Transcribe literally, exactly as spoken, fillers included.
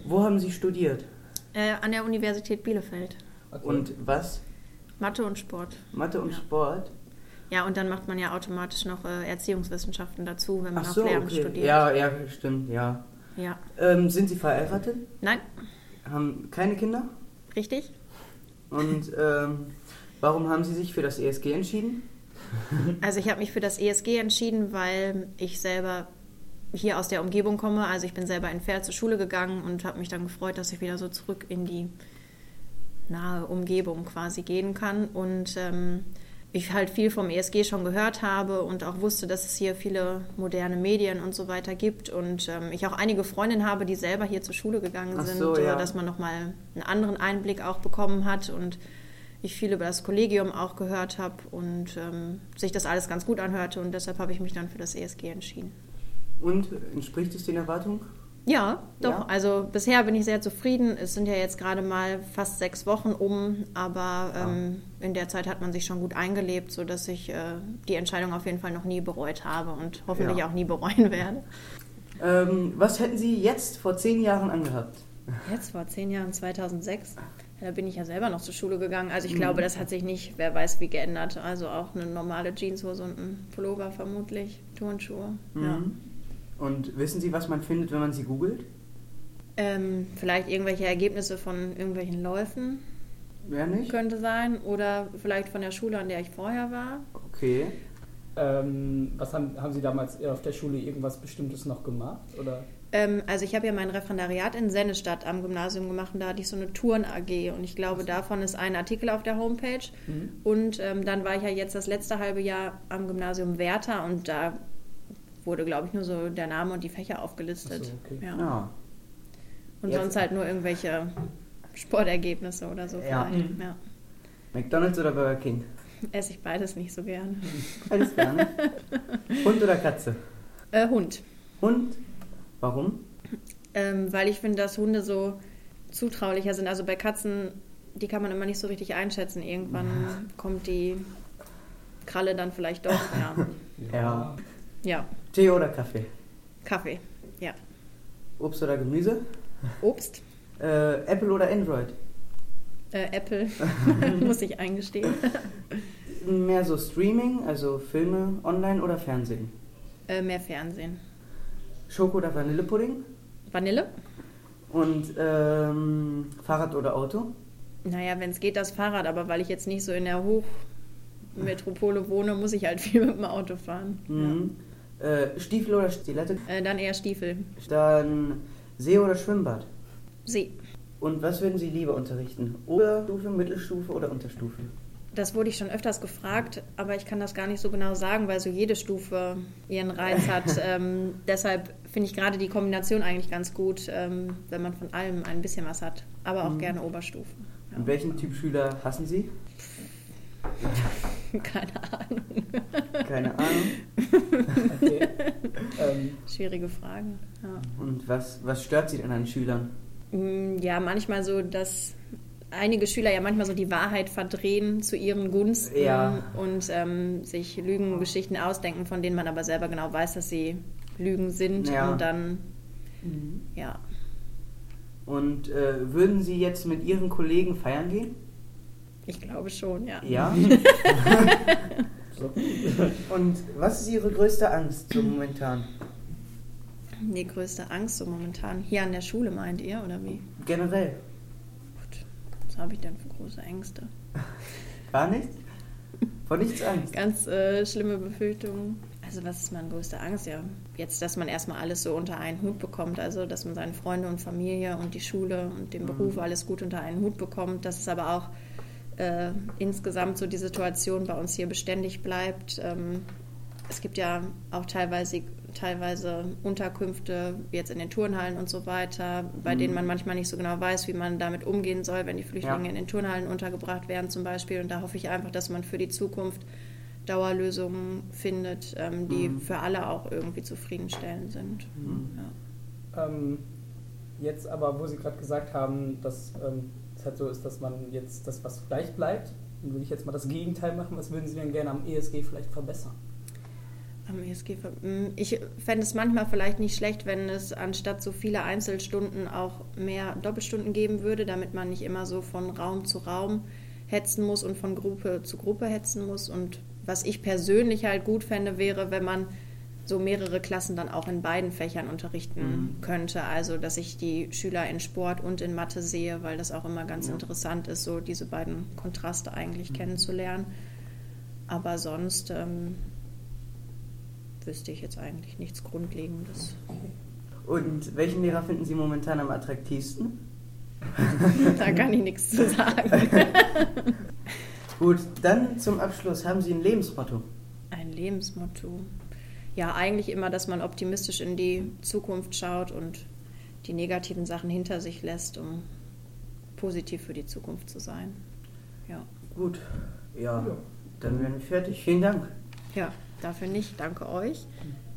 Wo haben Sie studiert? Äh, an der Universität Bielefeld. Okay. Und was? Mathe und Sport. Mathe und ja. Sport? Ja, und dann macht man ja automatisch noch äh, Erziehungswissenschaften dazu, wenn man Ach auf so, Lehramt okay. studiert. Ja, ja, stimmt, ja. ja. Ähm, sind Sie verheiratet? Nein. Haben keine Kinder? Richtig. Und ähm, warum haben Sie sich für das E S G entschieden? Also ich habe mich für das E S G entschieden, weil ich selber hier aus der Umgebung komme. Also ich bin selber in Pferd zur Schule gegangen und habe mich dann gefreut, dass ich wieder so zurück in die nahe Umgebung quasi gehen kann. Und ähm, ich halt viel vom E S G schon gehört habe und auch wusste, dass es hier viele moderne Medien und so weiter gibt. Und ähm, ich auch einige Freundinnen habe, die selber hier zur Schule gegangen Ach sind, so, ja. dass man nochmal einen anderen Einblick auch bekommen hat und ich viel über das Kollegium auch gehört habe und ähm, sich das alles ganz gut anhörte und deshalb habe ich mich dann für das E S G entschieden. Und entspricht es den Erwartungen? Ja, doch. Ja? Also bisher bin ich sehr zufrieden. Es sind ja jetzt gerade mal fast sechs Wochen um, aber ähm, ah. in der Zeit hat man sich schon gut eingelebt, sodass ich äh, die Entscheidung auf jeden Fall noch nie bereut habe und hoffentlich ja. auch nie bereuen werde. Ähm, was hätten Sie jetzt vor zehn Jahren angehabt? Jetzt vor zehn Jahren, zweitausendsechs? Da bin ich ja selber noch zur Schule gegangen. Also ich mhm. glaube, das hat sich nicht, wer weiß wie, geändert. Also auch eine normale Jeanshose und ein Pullover vermutlich, Turnschuhe. Mhm. Ja. Und wissen Sie, was man findet, wenn man sie googelt? Ähm, vielleicht irgendwelche Ergebnisse von irgendwelchen Läufen. Wer nicht? Könnte sein. Oder vielleicht von der Schule, an der ich vorher war. Okay. Ähm, was haben, haben Sie damals auf der Schule irgendwas Bestimmtes noch gemacht? Oder? Ähm, also ich habe ja mein Referendariat in Sennestadt am Gymnasium gemacht und da hatte ich so eine Turn-A G und ich glaube, davon ist ein Artikel auf der Homepage. Mhm. Und ähm, dann war ich ja jetzt das letzte halbe Jahr am Gymnasium Werther und da wurde, glaube ich, nur so der Name und die Fächer aufgelistet. Ach so, okay. ja. Ja. Und Jetzt. sonst halt nur irgendwelche Sportergebnisse oder so. Ja. Mhm. ja. McDonald's oder Burger King? Esse ich beides nicht so gerne. Alles gerne. Hund oder Katze? Äh, Hund. Hund? Warum? Ähm, weil ich finde, dass Hunde so zutraulicher sind. Also bei Katzen, die kann man immer nicht so richtig einschätzen. Irgendwann kommt die Kralle dann vielleicht doch. Ja. Ja. ja. Tee oder Kaffee? Kaffee, ja. Obst oder Gemüse? Obst. Äh, Apple oder Android? Äh, Apple, muss ich eingestehen. Mehr so Streaming, also Filme, online oder Fernsehen? Äh, mehr Fernsehen. Schoko oder Vanillepudding? Vanille. Und ähm, Fahrrad oder Auto? Naja, wenn es geht, das Fahrrad, aber weil ich jetzt nicht so in der Hochmetropole wohne, muss ich halt viel mit dem Auto fahren. Mhm. Ja. Äh, Stiefel oder Stilette? Äh, dann eher Stiefel. Dann See oder Schwimmbad? See. Und was würden Sie lieber unterrichten? Oberstufe, Mittelstufe oder Unterstufe? Das wurde ich schon öfters gefragt, aber ich kann das gar nicht so genau sagen, weil so jede Stufe ihren Reiz hat. ähm, deshalb finde ich gerade die Kombination eigentlich ganz gut, ähm, wenn man von allem ein bisschen was hat. Aber auch mhm. gerne Oberstufe. Ja. Und welchen Typ Schüler hassen Sie? Keine Ahnung. Keine Ahnung. Okay. ähm. Schwierige Fragen. Ja. Und was, was stört Sie denn an Schülern? Ja, manchmal so, dass einige Schüler ja manchmal so die Wahrheit verdrehen zu ihren Gunsten ja. und ähm, sich Lügengeschichten ausdenken, von denen man aber selber genau weiß, dass sie Lügen sind. Ja. Und dann, mhm. ja. Und äh, würden Sie jetzt mit Ihren Kollegen feiern gehen? Ich glaube schon, ja. Ja? Und was ist Ihre größte Angst so momentan? Die größte Angst so momentan? Hier an der Schule, meint ihr, oder wie? Generell. Gut, was habe ich denn für große Ängste? Gar nichts? Vor nichts Angst? Ganz äh, schlimme Befürchtungen. Also was ist meine größte Angst? Ja, jetzt, dass man erstmal alles so unter einen Hut bekommt, also dass man seine Freunde und Familie und die Schule und den Beruf mhm. alles gut unter einen Hut bekommt, dass es aber auch äh, insgesamt so die Situation bei uns hier beständig bleibt. Ähm, es gibt ja auch teilweise teilweise Unterkünfte, jetzt in den Turnhallen und so weiter, bei mhm. denen man manchmal nicht so genau weiß, wie man damit umgehen soll, wenn die Flüchtlinge ja. in den Turnhallen untergebracht werden zum Beispiel. Und da hoffe ich einfach, dass man für die Zukunft Dauerlösungen findet, ähm, die mhm. für alle auch irgendwie zufriedenstellend sind. Mhm. Ja. Ähm, jetzt aber, wo Sie gerade gesagt haben, dass ähm, es halt so ist, dass man jetzt das, was gleich bleibt, dann würde ich jetzt mal das Gegenteil machen. Was würden Sie denn gerne am E S G vielleicht verbessern? Am E S G, ich fände es manchmal vielleicht nicht schlecht, wenn es anstatt so viele Einzelstunden auch mehr Doppelstunden geben würde, damit man nicht immer so von Raum zu Raum hetzen muss und von Gruppe zu Gruppe hetzen muss. Und was ich persönlich halt gut fände, wäre, wenn man so mehrere Klassen dann auch in beiden Fächern unterrichten mhm. könnte. Also, dass ich die Schüler in Sport und in Mathe sehe, weil das auch immer ganz ja. interessant ist, so diese beiden Kontraste eigentlich mhm. kennenzulernen. Aber sonst ähm, wüsste ich jetzt eigentlich nichts Grundlegendes. Und welchen Lehrer finden Sie momentan am attraktivsten? Da kann ich nichts zu sagen. Gut, dann zum Abschluss. Haben Sie ein Lebensmotto? Ein Lebensmotto? Ja, eigentlich immer, dass man optimistisch in die Zukunft schaut und die negativen Sachen hinter sich lässt, um positiv für die Zukunft zu sein. Ja. Gut, ja, dann wären wir fertig. Vielen Dank. Ja, dafür nicht. Danke euch.